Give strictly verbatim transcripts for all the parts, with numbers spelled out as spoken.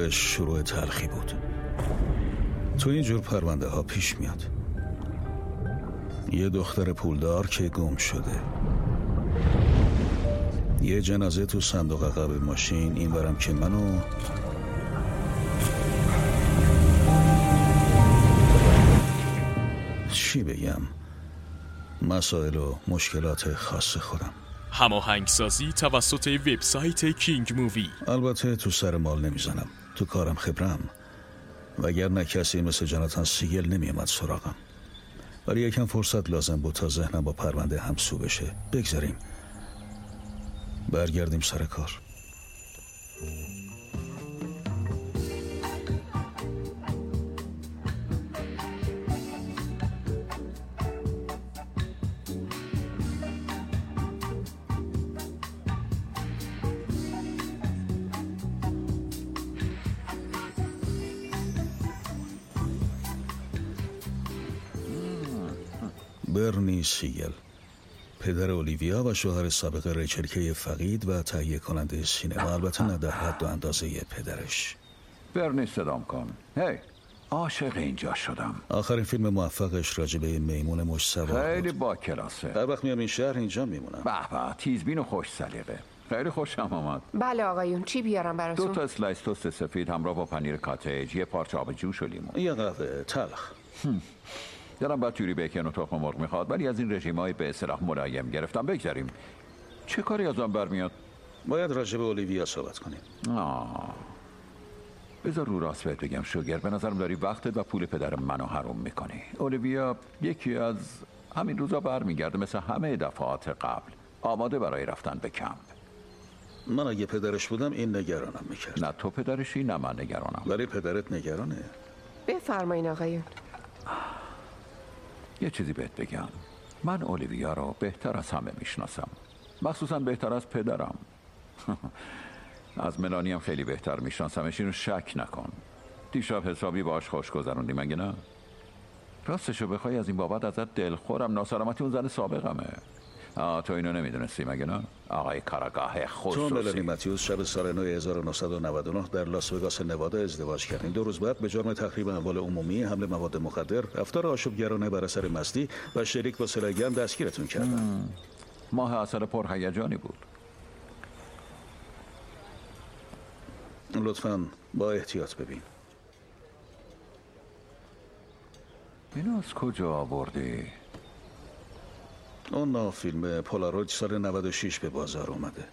شروعش شروع تلخی بود. تو این جور پرونده ها پیش میاد. یه دختر پولدار که گم شده، یه جنازه تو صندوق عقب ماشین، این برم که منو چی بگم، مسائل و مشکلات خاص خودم. هماهنگسازی توسط وبسایت کینگ مووی. البته تو سر مال نمیزنم، تو کارم خبرم، وگرنه کسی مثل جاناتان سیگل نمیامد سراغم. ولی یکم فرصت لازم بود تا ذهنم با پرونده همسو بشه. بگذاریم برگردیم سر کار. برنی سیگل، پدر اولیویا و شوهر سابق ریچل کی فقید و تهیه کننده سینما، البته نه در حد و اندازه پدرش. برنی صدام کن. هی عاشق اینجا شدم. آخرین فیلم موفقش راجبه میمون مش سوار خیلی بود. با کلاسه. هر وقت میام این شهر اینجا میمونم. به به، تیزبین و خوش سلیقه. خیلی خوشم آمد. بله آقایون، چی بیارم براتون؟ دو تا اسلایس توست سفید همراه با پنیر کاتج، یه پارچه آب جوش و لیمون. یه قهوه تلخ. دلم بعد توری بیکن و تخم مرغ میخواد، ولی از این رژیم‌های به اصطلاح ملایم گرفتم. بگذاریم. چه کاری ازم برمیاد؟ باید راجب اولیویا صحبت کنیم. آه. بذار رو راست بهت بگم شوگر، به نظرم داری وقتت و پول پدر منو حروم میکنی. اولیویا یکی از همین روزا برمیگرده مثل همه دفعات قبل، آماده برای رفتن به کمپ. من اگه پدرش بودم این نگرانم میکرد. نه تو پدرشی نه من نگرانم. ولی پدرت نگرانه. بفرمایین آقایون. یه چیزی بهت بگم، من اولیویا رو بهتر از همه میشناسم، مخصوصا بهتر از پدرم. از ملانی هم خیلی بهتر میشناسمش، اینو شک نکن. دیشب حسابی باش خوش گذروندی مگه نه؟ راستشو بخوای از این بابت ازت دلخورم، ناسلامتی اون زن سابقمه. آه تو اینو نمیدونستی مگه نه؟ آقای کاراگاه خصوصی. تو ملانی متیوس شب سال نو هزار و نهصد و نود و نه در لاس وگاس نوادا ازدواج کردین. دو روز بعد به جرم تخریب اموال عمومی، حمل مواد مخدر، رفتار آشوبگرانه بر اثر مستی و شریک با سلاح گرم دستگیرتون کردن. ماه عسل پرهیجانی بود. لطفاً با احتیاط ببین. اینو از کجا آوردی؟ اون فیلم پولاروید سال نود و شش به بازار اومده.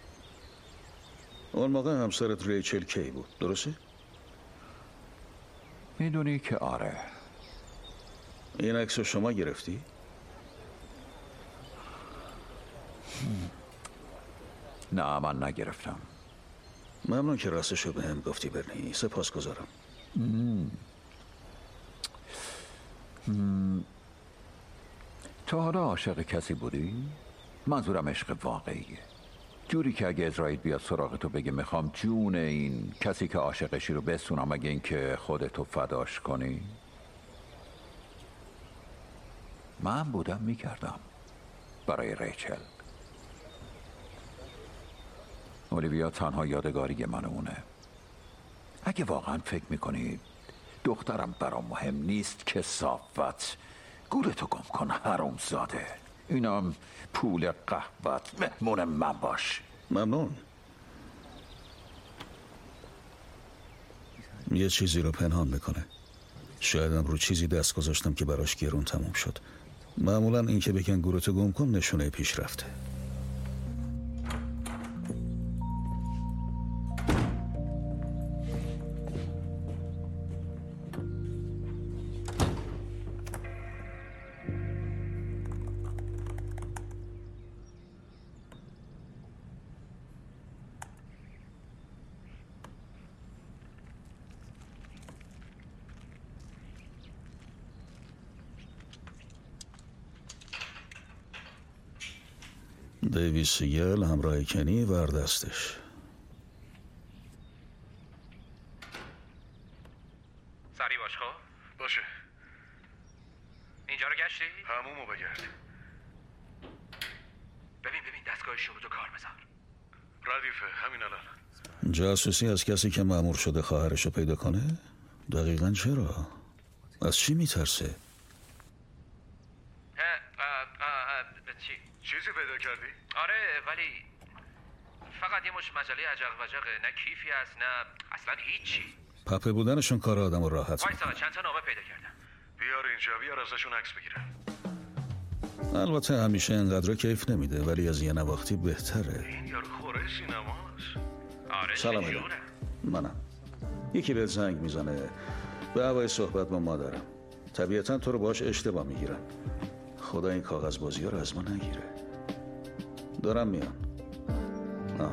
اون موقع همسرت ریچل کی بود، درسته؟ میدونی که آره. این عکس رو شما گرفتی؟ نه من نگرفتم. ممنون که راستشو به هم گفتی برنی، سپاس گذارم. تو حالا عاشق کسی بودی؟ منظورم عشق واقعیه، جوری که اگه اسرائیل بیاد سراغ تو بگه میخوام جون این کسی که عاشقشی رو بسونم اگه این که خودتو فداش کنی. من بودم میکردم برای ریچل. اولیویا تنها یادگاری من اونه. اگه واقعا فکر میکنی دخترم برام مهم نیست که صافت، گورتو گم کن حروم زاده. اینم پول قهوت، مهمون من باش. ممنون. یه چیزی رو پنهان میکنه. شایدم رو چیزی دست گذاشتم که براش گرون تموم شد. معمولا این که بگن گورتو گم کن نشونه پیش رفته. دیوید سیگل همراه کنی وردستش. سریع باش خب؟ باشه. اینجا رو گشتی؟ همومو بگرد. ببین ببین دستگاه شروط و کار بذار. ردیفه همین الان. جاسوسی از کسی که مأمور شده خواهرشو پیدا کنه؟ دقیقاً چرا؟ از چی میترسه؟ چی؟ چیزی پیدا کردی؟ آره ولی فقط یه مش مجله عجق وجقه، نه کیفی هست نه اصلا هیچی. پپه بودنشون کار آدمو راحت وایسا میکنه. چند تا نامه پیدا کردم. بیار اینجا، بیار ازشون عکس بگیرم. البته همیشه انقدر کیف نمیده ولی از یه نواختی بهتره. این یارو خوره سینماست. آره سلام چه علیکم. جوره؟ منم. یکی بهت زنگ میزنه به هوای صحبت با مادرم. طبیعتا تو رو باش اشتباه میگیرن. خدا این کاغذ بازی ها رو از ما نگیره. دارم میان. آه.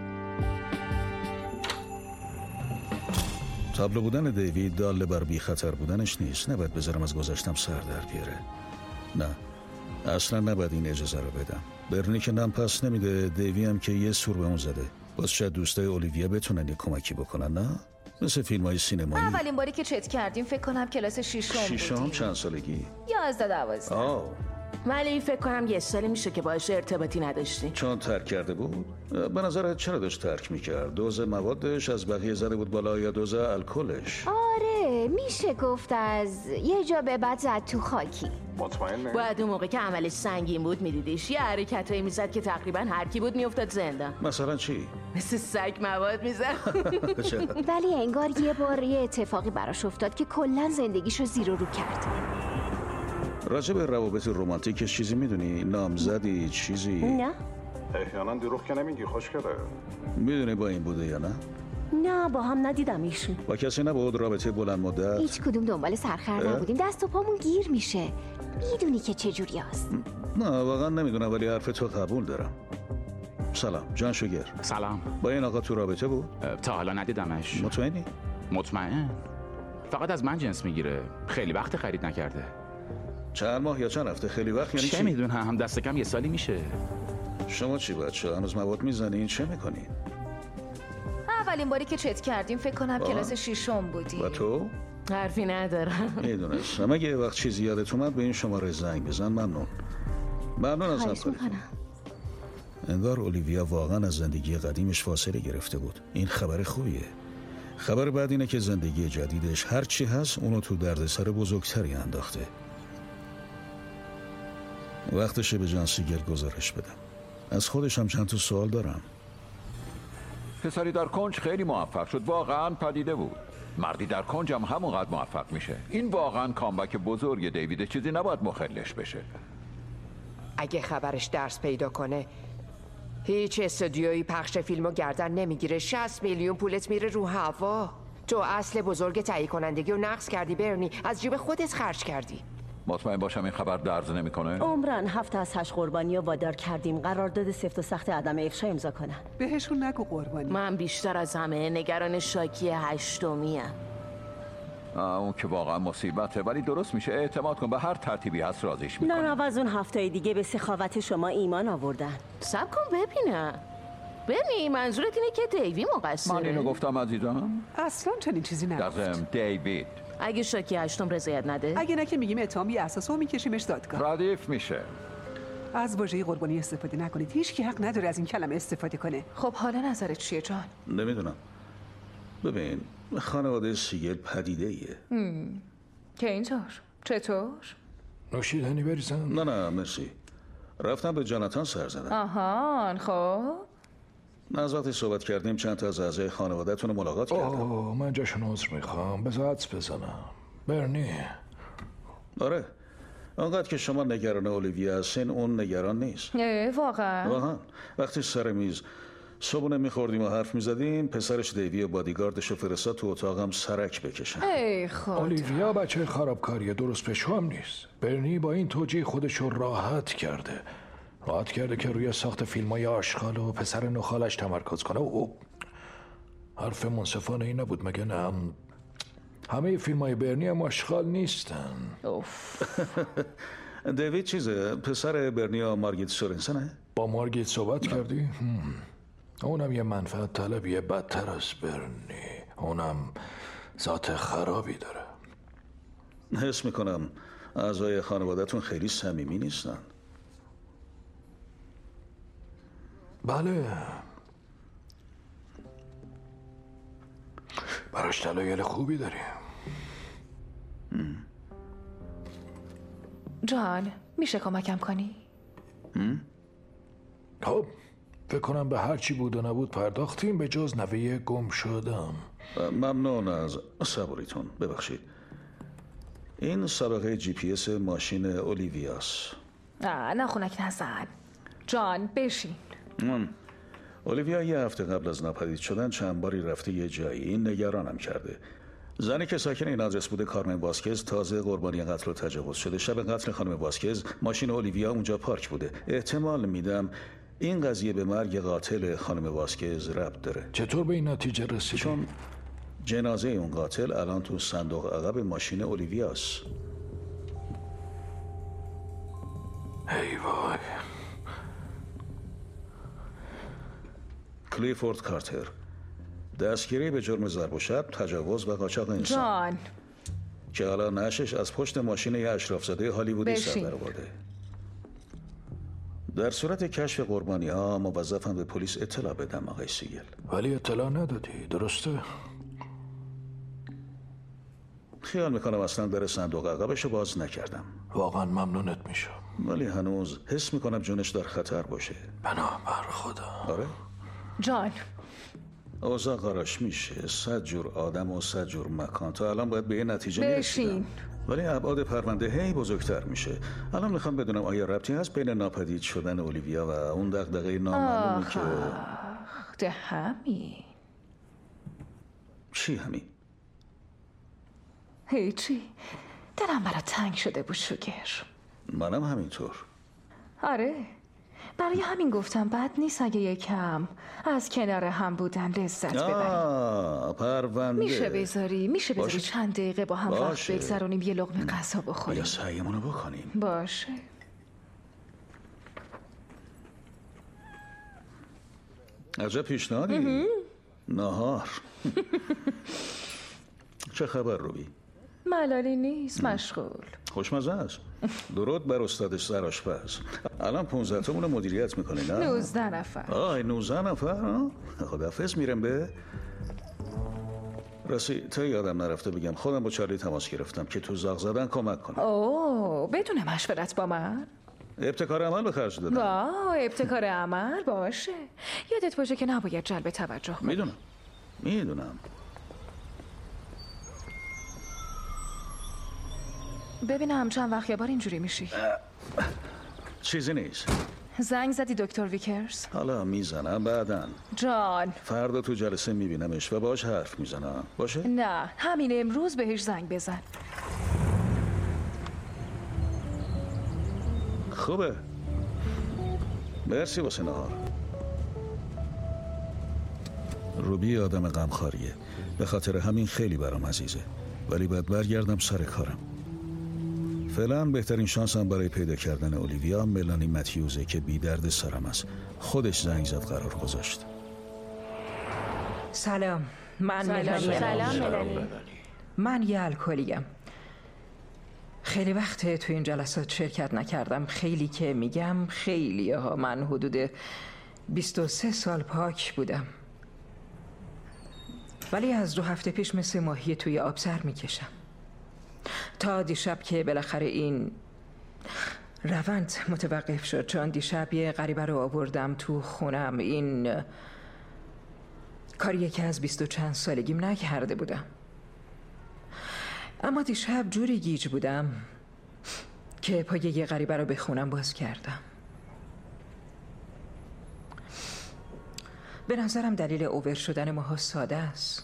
تابلو بودن دیوید داله بر بی خطر بودنش نیست. نباید بذارم از گذشتم سر در بیاره. نه اصلا نباید این اجازه رو بدم. برنی که نم پس نمیده، دیوی هم که یه سور به اون زده. باز شاید دوستای اولیویا بتونن یه کمکی بکنن، نه؟ مثل فیلم های سینمایی. اولین باری که چت کردیم فکر کنم کلاس شیشم بودیم. شیشم چند سالگی؟ یازده دوازده. آه ولی فکر کنم یه سالی میشه که باهاش ارتباطی نداشتی. چون ترک کرده بود؟ به نظرت چرا داشت ترک میکرد؟ دوز موادش از بقیه زده بود بالا یا دوز الکلش؟ آره میشه گفت از یه جا به بعد زد تو خاکی. مطمئنه؟ باید اون موقع که عملش سنگین بود میدیدیش یه حرکتایی میزد که تقریبا هر کی بود میافتاد زندان. مثلا چی؟ مثل سگ مواد میزد. ولی انگار یه بار یه اتفاقی براش افتاد که کلا زندگیشو زیر و رو کرد. راجع به روابط رمانتیکش چیزی میدونی؟ نامزدی چیزی؟ نه احیانا دروغ که نمیگی، خوشگله. میدونی با این بوده یا نه؟ نه با هم ندیدمشون. با کسی نبود رابطه بلند مدت؟ هیچ کدوم دنبال سرخر نبودیم. دست و پامون گیر میشه. میدونی که چجوری هست. نه واقعا نمیدونم ولی حرف تو قبول دارم. سلام جان شوگر. سلام. با این آقا تو رابطه بود؟ تا حالا ندیدمش. مطمئنی؟ مطمئن. فقط از من جنس میگیره. خیلی وقت خرید نکرده. چند ماه یا چند هفته؟ خیلی وقت یعنی چه چی؟ میدونم هم دست کم یه سالی میشه. شما چی بچه؟ هنوز مواد میزنین؟ چه میکنین؟ اولین باری که چت کردیم فکر کنم آه. کلاس شیشم بودیم. و تو؟ حرفی ندارم. میدونستم. اگه یه وقت چیزی یادت اومد به این شماره زنگ بزن. ممنون. ممنون از خواهش همکاریتون. میکنم. انگار اولیویا واقعا از زندگی قدیمش فاصله گرفته بود. این خبر خوبیه. خبر بعد اینه که زندگی جدیدش هر چی هست اونو تو دردسر بزرگتری انداخته. وقتشه به جان سیگل گزارش بدم. از خودش هم چند تا سوال دارم. پسری در کنج خیلی موفق شد، واقعا پدیده بود. مردی در کنج هم همونقدر موفق میشه. این واقعا کامبک بزرگ دیویده، چیزی نباید مخلش بشه. اگه خبرش درس پیدا کنه هیچ استودیویی پخش فیلمو گردن نمیگیره. شصت میلیون پولت میره رو هوا. تو اصل بزرگ تهیه کنندگی رو نقص کردی برنی. از جیب خودت خرج کردی. مطمئن باشم این خبر درز نمیکنه. عمران هفت از هشت قربانی رو وادار کردیم قرارداد سفت و سخت عدم افشا امضا کنن. بهشون نگو قربانی. من بیشتر از همه نگران شاکی هشتمیم. اون که واقعا مصیبته، ولی درست میشه. اعتماد کن، به هر ترتیبی هست رازیش میکنه. نه از اون هفته دیگه به سخاوت شما ایمان آوردن. سب کن ببینم. برنی منظورت اینه که دیوی مقصره؟ من اینو گفتم عزیزم. اصلا چنین چیزی در ضمن دیوید اگه شاکی هشتم رضایت نده، اگه نه که میگیم اتهامی اساسو میکشیمش دادگاه. ردیف میشه. از واژه قربانی استفاده نکنید. هیچ کی حق نداره از این کلمه استفاده کنه. خب حالا نظرت چیه جان؟ نمیدونم. ببین خانواده سیگل پدیده ایه. که اینطور؟ چطور؟ نوشیدنی بریزم؟ نه نه مرسی. رفتم به جاناتان سر زدم. آهان خب از وقتی صحبت کردیم چند تا از اعضای خانواده‌تون رو ملاقات کردم. اوه من جاشون عذر میخوام. بذار حدس بزنم. برنی. آره آنقدر که شما نگران اولیویا هستین اون نگران نیست. اه واقعا؟ واقعا وقتی سر میز صبحونه میخوردیم و حرف میزدیم پسرش دیوی و بادیگاردش رو فرستاد تو اتاقم سرک بکشن. ای خدا. اولیویا بچه خرابکاریه، درست پیشو هم نیست. برنی با این توجیه خودش رو راحت کرده. راحت کرده که روی ساخت فیلم های آشغال و پسر نخالش تمرکز کنه. او حرف منصفانه ای نبود مگه نه؟ همه فیلم های برنی هم آشغال نیستن. اوف. دیوید چیزه؟ پسر برنی و مارگیت سورنسنه؟ با مارگیت صحبت کردی؟ هم. اونم یه منفعت طلبیه بدتر از برنی. اونم ذات خرابی داره. حس میکنم اعضای خانواده‌تون خیلی صمیمی نیستن. بله براش دلایل خوبی داریم. جان میشه کمکم کنی؟ خب فکر کنم به هر چی بود و نبود پرداختیم به جز نوه گم شدم. ممنون از صبوریتون. ببخشید این سابقه جی پی اس ماشین اولیویاست. نه نخونک نزن. جان بشین. مم. اولیویا یه هفته قبل از ناپدید شدن چند باری رفته یه جایی. این نگرانم کرده. زنی که ساکن این آدرس بوده کارمن واسکز تازه قربانی قتل و تجاوز شده. شب قتل خانم واسکز ماشین اولیویا اونجا پارک بوده. احتمال میدم این قضیه به مرگ قاتل خانم واسکز ربط داره. چطور به این نتیجه رسیدی؟ چون جنازه اون قاتل الان تو صندوق عقب ماشین اولیویاست. ای وای. کلیفورد کارتر دستگیری به جرم ضرب و شتم، تجاوز و قاچاق انسان. جان که حالا نشش از پشت ماشین یه اشرافزاده هالیوودی سر درآورده. در صورت کشف قربانی ها موظفم به پلیس اطلاع بدم آقای سیگل. ولی اطلاع ندادی درسته؟ خیال میکنم اصلا در صندوق عقبشو باز نکردم. واقعا ممنونت میشم. ولی هنوز حس میکنم جونش در خطر باشه. پناه بر خدا. آره؟ جان اوضاع قراش میشه. صد جور آدم و صد جور مکان. تا الان باید به یه نتیجه میرسیدم. ولی ابعاد پرونده هی بزرگتر میشه. الان میخوام بدونم آیا ربطی هست بین ناپدید شدن اولیویا و اون دغدغه نامعلومی که ده همین. چی همین؟ هیچی. دلم برات تنگ شده بود شوگر. منم همینطور. آره برای همین گفتم بد نیست اگه یکم از کنار هم بودن لذت ببریم. آه پرونده میشه بذاری میشه بذاری باشه. چند دقیقه با هم باشه. وقت بگذرونیم یه لقمه غذا بخوریم. یا سعیمونو بکنیم. باشه. عجب پیشنهادی. نهار. چه خبر روبی؟ ملالی نیست. مشغول. خوشمزه است. درود بر استادش سرآشپز. الان پونزده تامون رو مدیریت میکنه نه؟ نوزده نفر. آه نوزده نفر. خداحافظ میرم به راستی تا یادم نرفته بگم خودم با چارلی تماس گرفتم که تو زاغ زدن کمک کنه. اوه بدون مشورت با من؟ ابتکار عمل به خرج دادم. واه ابتکار عمل باشه. یادت باشه که نباید جلب توجه کنی. میدونم میدونم. ببینم چند وقت یه بار اینجوری میشی. چیزی نیست. زنگ زدی دکتر ویکرز؟ حالا میزنم بعدن. جان فردا تو جلسه میبینمش و باش حرف میزنم. باشه؟ نه همین امروز بهش زنگ بزن. خوبه. مرسی واسه نهار. روبی آدم غمخواریه. به خاطر همین خیلی برام عزیزه. ولی باید برگردم سر کارم. فعلا بهترین شانسم برای پیدا کردن اولیویا ملانی متیوزه که بی درد سرم است. خودش زنگ زد قرار گذاشت. سلام من ملانی. سلام ملانی. من یه الکلیم. خیلی وقته تو این جلسات شرکت نکردم. خیلی که میگم خیلی ها. من حدود بیست و سه سال پاک بودم. ولی از دو هفته پیش مثل ماهی توی آب سر میکشم. تا دیشب که بالاخره این روند متوقف شد. چون دیشب یه غریبه رو آوردم تو خونم. این کاریه که از بیست و چند سالگیم نکرده بودم. اما دیشب جوری گیج بودم که پای یه غریبه رو به خونم باز کردم. به نظرم دلیل اوور شدن ماها ساده است.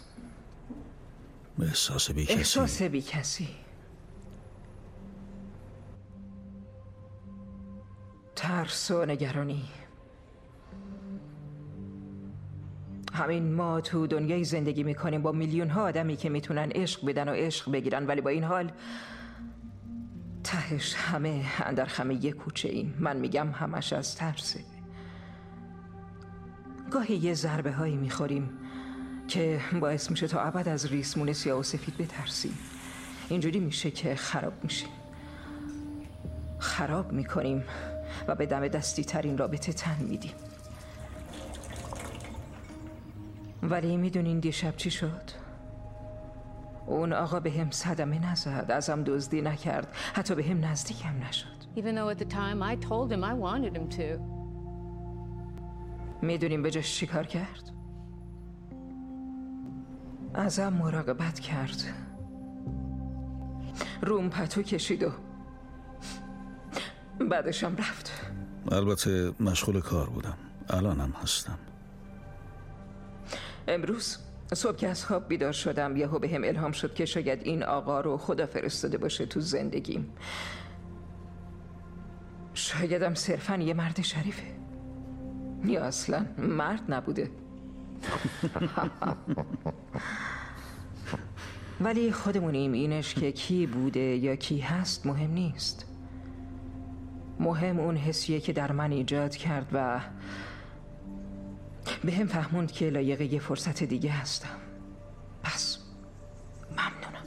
احساس بی کسی. احساس بی کسی. ترس و نگرانی. همین ما تو دنیای زندگی میکنیم با میلیون ها آدمی که میتونن عشق بدن و عشق بگیرن، ولی با این حال تهش همه اندر خمه یک کوچه ایم. من میگم همش از ترسه. گاهی یه ضربه هایی میخوریم که باعث میشه تا ابد از ریسمون سیاه و سفید بترسیم. اینجوری میشه که خراب میشیم. خراب میکنیم و به دم دستی ترین رابطه تن میدیم. ولی میدونین دیشب چی شد؟ اون آقا به هم صدمه نزد، ازم دزدی نکرد، حتی به هم نزدیکم نشد. Even though at the time I told him I wanted him to. میدونیم به جاش چی کار کرد؟ ازم مراقبت کرد، روم پتو کشید و بعدشم رفت. البته مشغول کار بودم، الانم هستم. امروز صبح که از خواب بیدار شدم یهو به هم الهام شد که شاید این آقا رو خدا فرستاده باشه تو زندگیم. شایدم صرفاً یه مرد شریفه یا اصلا مرد نبوده. ولی خودمونیم، اینش که کی بوده یا کی هست مهم نیست. مهم اون حسیه که در من ایجاد کرد و به هم فهموند که لایق یه فرصت دیگه هستم. پس ممنونم.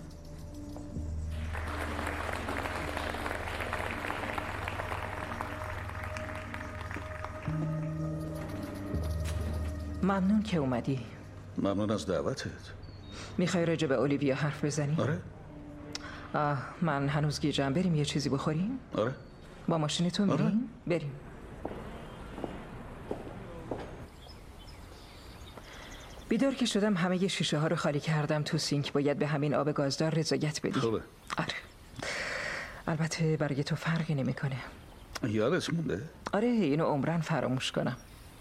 ممنون که اومدی. ممنون از دعوتت. میخوای راجع به اولیویا حرف بزنی؟ آره. آه من هنوز گیجم، بریم یه چیزی بخوریم؟ آره. با ماشین تو میریم؟ آره. بریم. بیدار که شدم همه ی شیشه ها رو خالی کردم تو سینک. باید به همین آب گازدار رضایت بدی. خوبه. آره. البته برای تو فرقی نمیکنه. یادت مونده؟ آره اینو عمرن فراموش کنم.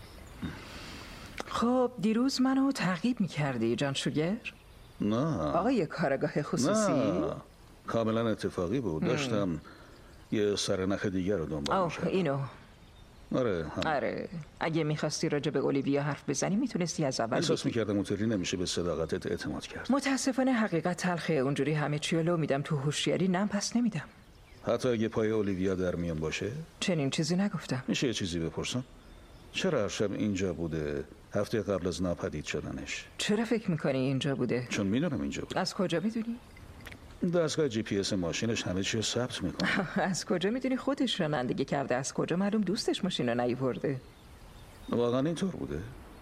خب دیروز منو تعقیب میکردی جان شوگر؟ نه. آقای کارگاه خصوصی؟ نه کاملا اتفاقی بود. داشتم یه سرنخ دیگر رو دنبال می‌کردم. اینو؟ آره هم. آره اگه میخواستی راجع به اولیویا حرف بزنی میتونستی از اول احساس بگی. میکردم اونطوری نمیشه به صداقتت اعتماد کرد. متاسفانه حقیقت تلخه، اونجوری همه چی رو میدم تو هوشیاری نم پس نمیدم. حتی اگه پای اولیویا در میان باشه؟ چنین چیزی نگفتم. میشه یه چیزی بپرسم؟ چرا هر شب اینجا بوده هفته قبل از ناپدید شدنش؟ چرا فکر میکنی اینجا بوده؟ چون میدونم اینجا بوده. از کجا میدونی؟ دستگاه جی پی اس ماشینش همه چی رو ثبت میکنه. از کجا میدونی خودش رانندگی کرده؟ از کجا معلوم دوستش ماشین رو نیورده؟ واقعا اینطور بوده؟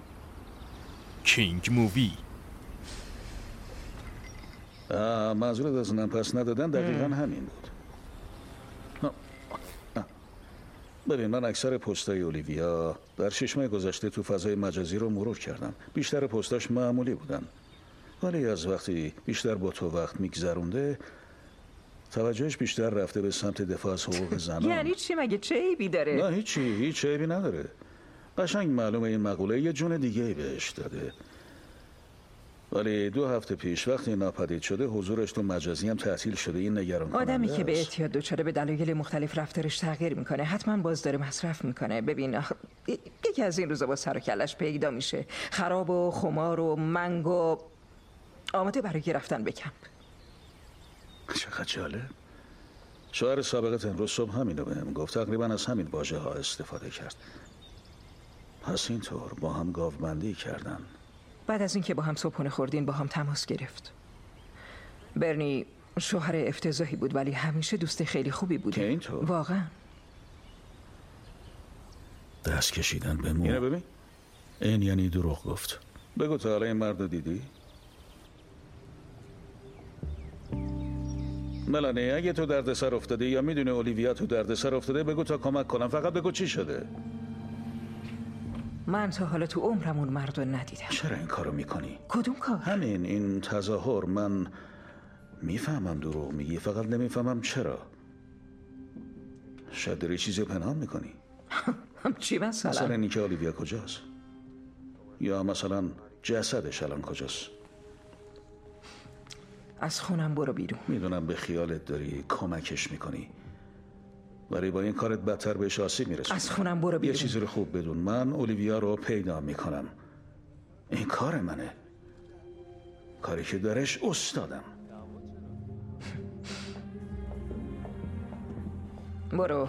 کینگ مووی. منظورت از من پس ندادن دقیقا همین بود. نه. نه. ببین من اکثر پستای اولیویا در شش ماه گذشته تو فضای مجازی رو مرور کردم. بیشتر پستاش معمولی بودن، ولی از وقتی بیشتر با تو وقت میگذرونده توجهش بیشتر رفته به سمت دفاع از حقوق زنان. یعنی چی؟ مگه چه عیبی داره؟ نه هیچی، هیچ عیبی نداره. قشنگ معلومه این مقوله یه جون دیگه ای بهش داده. ولی دو هفته پیش وقتی ناپدید شده حضورش تو مجازی هم تعطیل شده. این نگران کننده آدمی است. که به اعتیاد دچار به دلایل مختلف رفتارش تغییر میکنه حتما بازدار مصرف میکنه. ببین آخ... یکی از این روزا با سر و کلش پیدا میشه، خراب و خمار و منگ و آماده برای رفتن به کمپ. چقدر جالب. شوهر سابقت امروز صبح همینو بهم گفت. تقریبا از همین واژه ها استفاده کرد. پس اینطور با هم گاوبندی کردن. بعد از اینکه با هم صبحونه خوردین با هم تماس گرفت. برنی شوهر افتضاحی بود ولی همیشه دوست خیلی خوبی بود. که اینطور؟ واقعا. دست کشیدن به مو. اینو ببین. این یعنی دروغ گفت. بگو تا حالا این مرد دیدی؟ ملانی اگه تو دردسر افتاده یا میدونه اولیویا تو دردسر افتاده بگو تا کمک کنم. فقط بگو چی شده. من تا حالا تو عمرم اون مرد رو ندیدم. چرا این کارو میکنی؟ کدوم کار؟ همین این تظاهر. من میفهمم دروغ میگی، فقط نمیفهمم چرا. شاید داری چیزی پنهان میکنی. چی مثلا؟ مثلا اینکه اولیویا کجاست، یا مثلا جسدش الان کجاست. از خونم برو بیرون. میدونم به خیالت داری کمکش میکنی ولی با این کارت بدتر بهش آسیب میرسونی. از خونم برو بیرون. یه چیزی رو خوب بدون، من اولیویا رو پیدا میکنم. این کار منه، کاری که درش استادم. برو.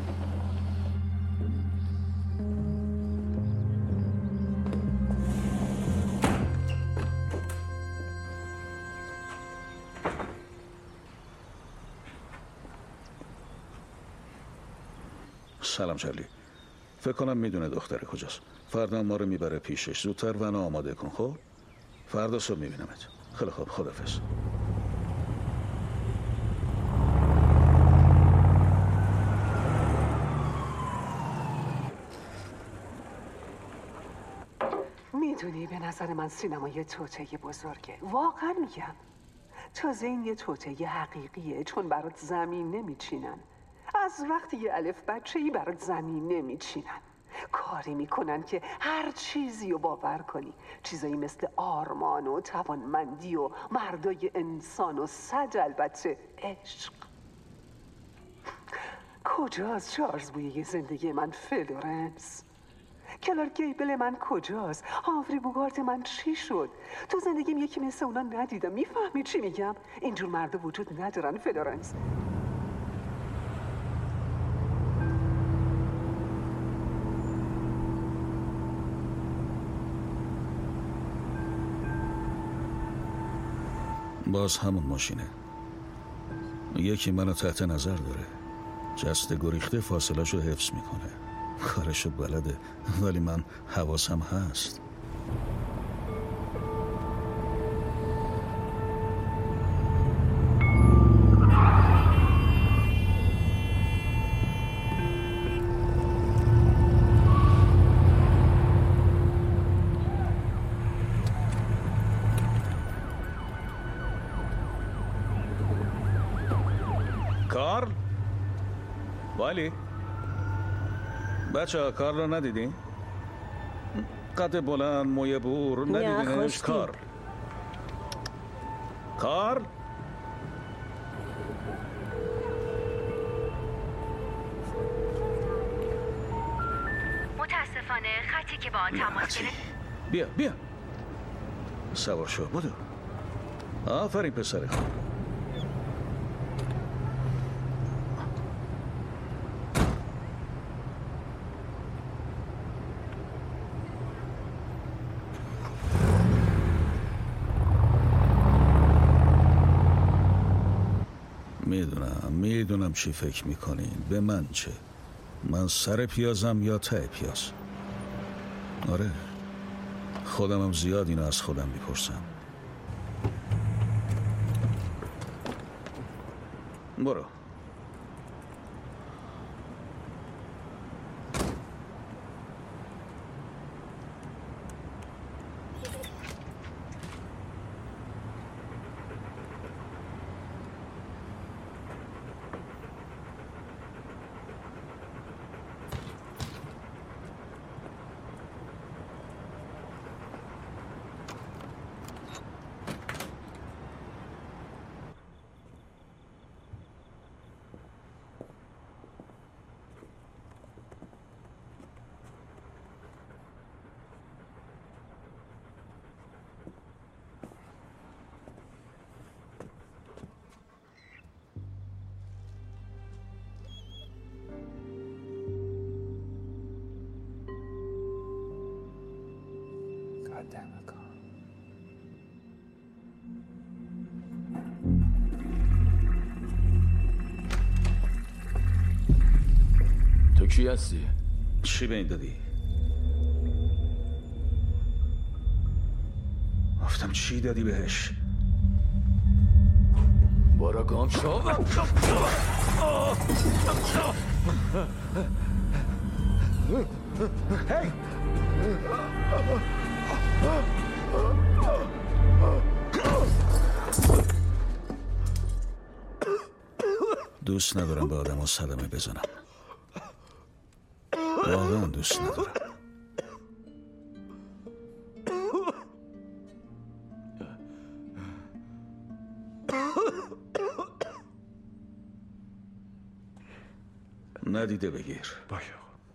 سلام چارلی. فکر کنم میدونه دختر کجاست. فردا ما رو میبره پیشش. زودتر ونو آماده کن. خب فردا صبح میبینمت. خیلی خوب، خدافظ. میدونی به نظر من سینما یه توطئه بزرگه. واقعا میگم. تازه این یه توطئه حقیقیه چون برات زمین نمیچینن. از وقتی یه الف بچه‌ای برات زمین نمیچینن. کاری میکنن که هر چیزی رو باور کنی. چیزایی مثل آرمان و توانمندی و مردای انسان و صد البته عشق. کجاست چارلز بویه زندگی من فلورنس؟ کلارک گیبل من کجاست؟ هاوری بوگارت من چی شد؟ تو زندگیم یکی مثل اونا ندیدم. میفهمی چی میگم؟ اینجور مردا وجود ندارن فلورنس. باز همون ماشینه. یکی منو تحت نظر داره. جست گریخته فاصله‌شو حفظ میکنه. کارشو بلده، ولی من حواسم هست. کارل؟ والی؟ بچه ها کارل رو ندیدین؟ قد بلند موی بور ندیدینش؟ کارل کارل؟ متاسفانه خطی که با آن تماس گرفت. بیا بیا سوار شو بودو. آفرین پسر خوب. میدونم میدونم چی فکر میکنین. به من چه؟ من سر پیازم یا ته پیاز؟ آره خودمم زیاد اینو از خودم میپرسم. برو. تو کی هستی؟ چی به این دادی؟ گفتم چی دادی بهش؟ برو گم شو. هی دوست ندارم به آدم ها صدمه بزنم. واقعا دوست ندارم. ندیده بگیر. باشه.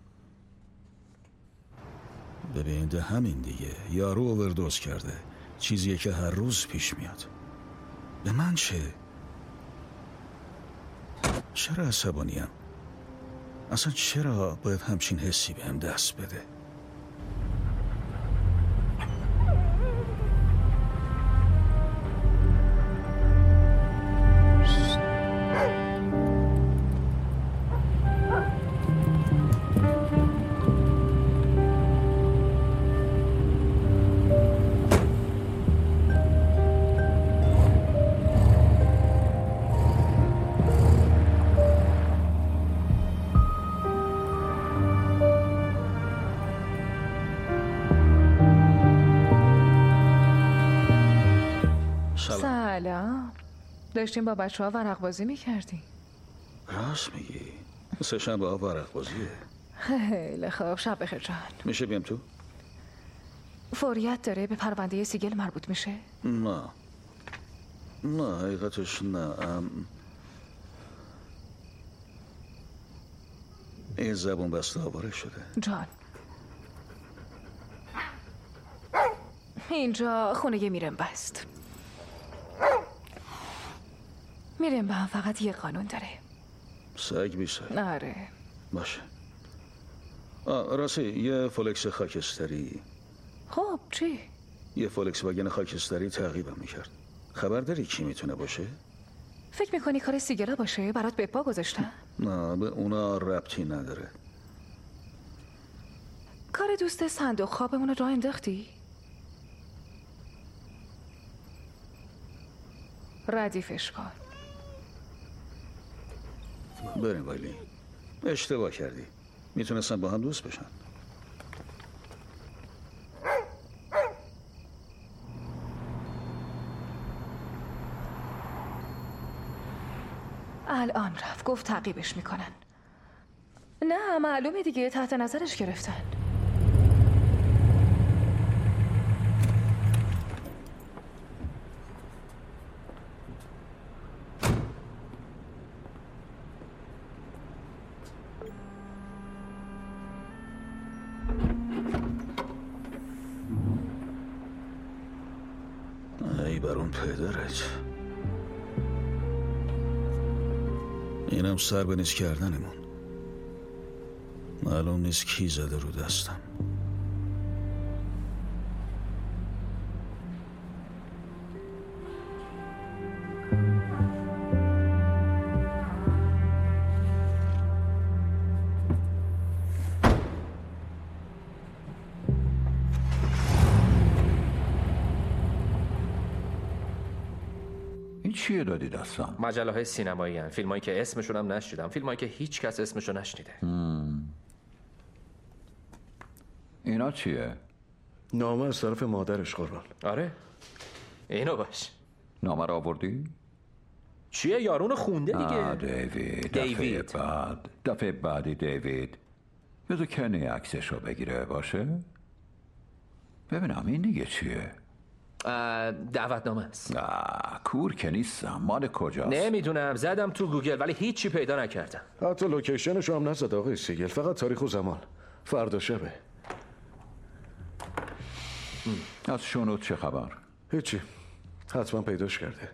ببین ده همین دیگه. یارو اووردوز کرده. چیزیه که هر روز پیش میاد. به من چه؟ چرا عصبانیم؟ اصلا چرا باید همچین حسی بهم دست بده؟ داشتیم با بچه ها ورق بازی میکردیم. راست میگی. سه شنبه ها ورق بازیه. خیلی خوب. شب بخیر جان. میشه بیام تو؟ فوریت داره؟ به پرونده سیگل مربوط میشه؟ نه نه حقیقتش نه. ام... این زبون بسته آواره شده. جان اینجا خونه میرم بست. میرم با هم فقط یه قانون داره. سگ بی سگ. آره باشه. آه راستی یه فولکس خاکستری. خب چی؟ یه فولکس واگن خاکستری تعقیبم میکرد. خبر داری کی میتونه باشه؟ فکر میکنی کار سیگلا باشه؟ برات به پا گذاشتن؟ نه به اونا ربطی نداره. کار دوست صندوق خوابمون رو راه انداختی؟ ردیفش کن. بریم وایلی. اشتباه کردی. میتونستن با هم دوست بشن. الان رفت گفت تعقیبش میکنن. نه معلومه دیگه تحت نظرش گرفتن. ای بر اون پدرت. اینم سر به نیست کردنمون. معلوم نیست کی زده رو دستم. این چیه دادی دستم؟ مجله های سینمایی هن. فیلم هایی که اسمشون هم نشنیدم. فیلم هایی که هیچ کس اسمشو نشنیده. هم. اینا چیه؟ نامه از طرف مادرش قربان. آره اینو باش. نامه رو آوردی؟ چیه یارون خونده دیگه. آه دیوید. دیوید دفعه بعد دفعه بعدی دیوید بذار کنی عکسش رو بگیره باشه. ببینم این دیگه چیه؟ دعوتنامه است. آه کور که نیستم. مال کجاست؟ نمیدونم زدم تو گوگل ولی هیچی پیدا نکردم. حتی لوکیشنشو هم نزد آقای سیگل. فقط تاریخ و زمان. فردا شبه. از شنود چه خبر؟ هیچی. حتما پیداش کرده.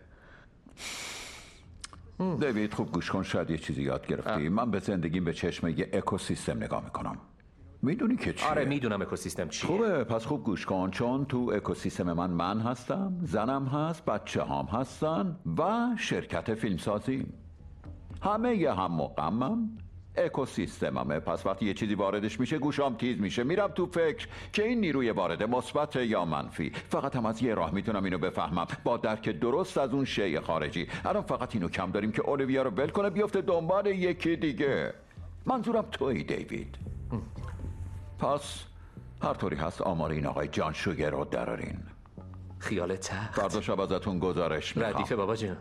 دیوید خوب گوش کن. شاید یه چیزی یاد گرفتی. من به زندگیم به چشم یه اکوسیستم نگاه میکنم. میدونی که چیه؟ آره میدونم اکوسیستم چیه. خوبه پس خوب گوش کن. چون تو اکوسیستم من من هستم، زنم هست، بچه هم هستن و شرکت فیلمسازی. همه یه هم مقمم اکوسیستممه. پس وقتی یه چیزی واردش میشه گوشام تیز میشه. میرم تو فکر که این نیروی وارد مثبت یا منفی. فقط هم از یه راه میتونم اینو بفهمم، با درک درست از اون شی خارجی. الان فقط اینو کم داریم که اولیویا رو ول کنه بیفته دنبال یکی دیگه. منظورم تویی دیوید. پس هر طوری هست آمار این آقای جان شوگر رو درارین. خیال تخت. فردا شب ازتون گزارش میخوام. ردیف بابا جان.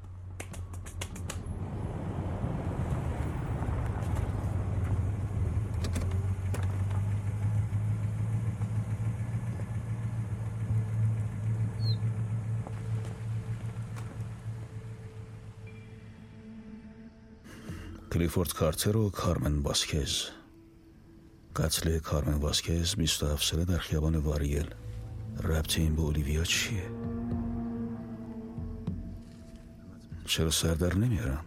کلیفورد کارتر و کارمن واسکز. قتل کارمن واسکز بیست و هفت ساله در خیابان واریل. ربط این به اولیویا چیه؟ چرا سر در نمیارم؟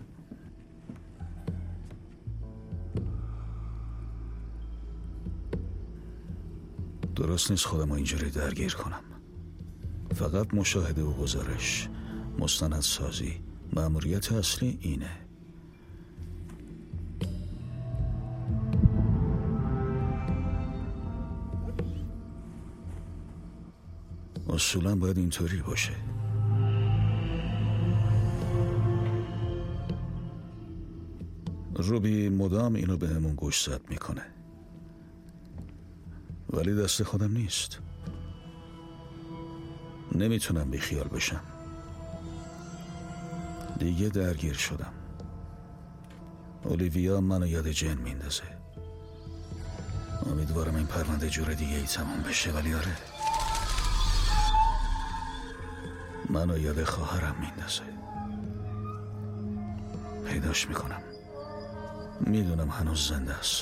درست نیست خودم اینجوری درگیر کنم. فقط مشاهده و گزارش، مستندسازی. مأموریت اصلی اینه. اصولا باید اینطوری باشه. روبی مدام اینو به همون گوش زد میکنه ولی دست خودم نیست. نمیتونم بیخیال بشم. دیگه درگیر شدم. اولیویا منو یاد جن میندازه. امیدوارم این پرونده جور دیگه ای تمام بشه، ولی آره منو یاد خواهرم میندازه. پیداش میکنم. میدونم هنوز زنده است.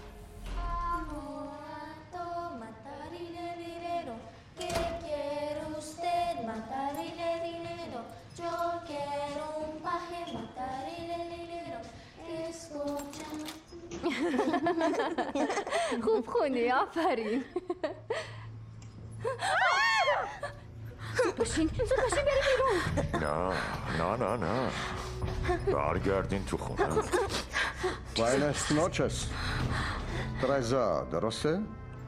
خوب خونی، آفرین. زود باشین زود باشین بریم بیرون. نه نه نه نه برگردین تو خونه. Buenas noches. ترزا درسته؟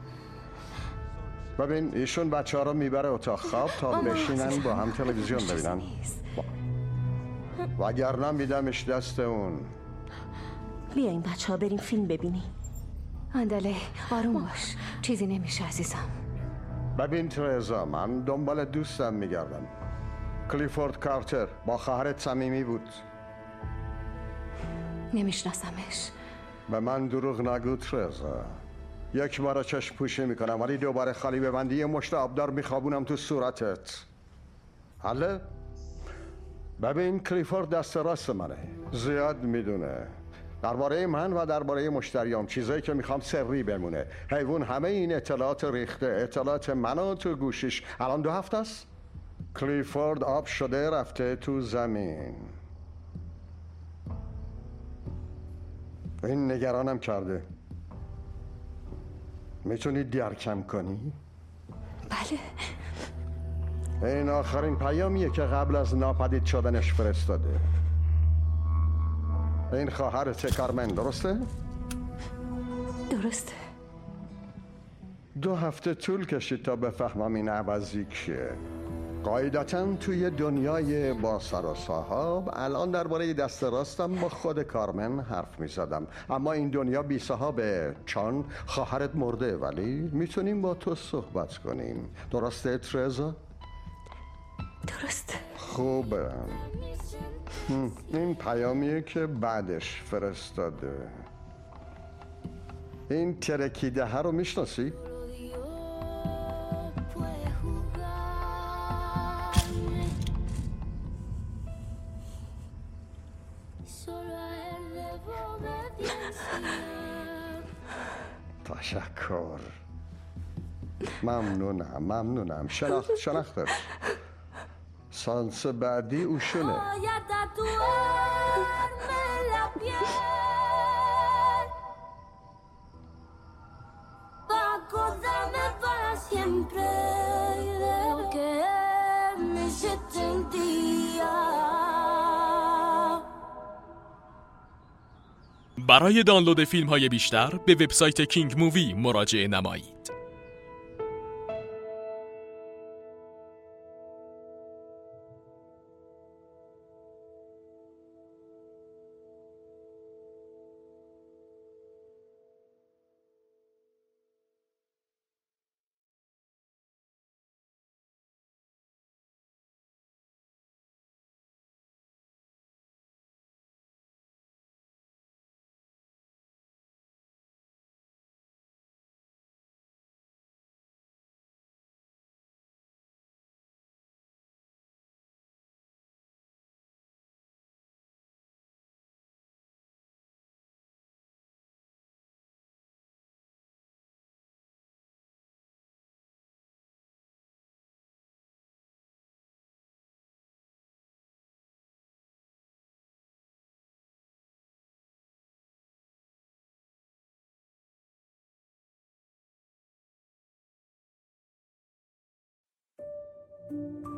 ببین ایشون بچه ها رو میبره اتاق خواب تا بشینن با هم تلویزیون ببینن، وگرنه میدمش دست اون. بیا این بچه ها بریم فیلم ببینیم. انداله آروم باش، چیزی نمیشه عزیزم. ببین ترزا، من دنبال دوستم میگردم. کلیفورد کارتر با خواهرت صمیمی بود. نمیشناسمش. به من دروغ نگو ترزا. یک بار چشم پوشی میکنم ولی دوباره خالی ببندی یه مشت آبدار میخوابونم تو صورتت. حالا ببین کلیفورد دست راست منه، زیاد میدونه درباره من و درباره مشتریام، چیزایی که میخوام سری بمونه. حیوان همه این اطلاعات ریخته، اطلاعات منو تو گوشیش. الان دو هفته است کلیفورد آب شده رفته تو زمین. این نگرانم کرده. میتونی درکم کنی؟ بله. این آخرین پیامیه که قبل از ناپدید شدنش فرستاده. این خواهرت کارمن درسته؟ درسته. دو هفته طول کشید تا بفهمم این عوضی کیه. قاعدتاً توی دنیای با سر و صاحب الان درباره دست راستم با خود کارمن حرف می زدم، اما این دنیا بی صاحبه چون خواهرت مرده، ولی میتونیم با تو صحبت کنیم. درسته ترزا؟ درسته. خوبه. این پیامیه که بعدش فرستاده. این ترکیده ها رو میشناسی؟ تشکر. ممنونم ممنونم. شناخت شناختش. سانس بعدی اوشونه. برای دانلود فیلم های بیشتر به وبسایت کینگ مووی مراجعه نمایید. Thank you.